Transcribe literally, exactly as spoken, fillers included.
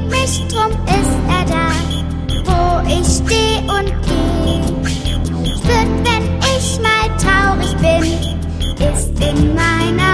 mich, drum ist er da, wo ich steh und geh. Spürt, wenn ich mal traurig bin, ist in meiner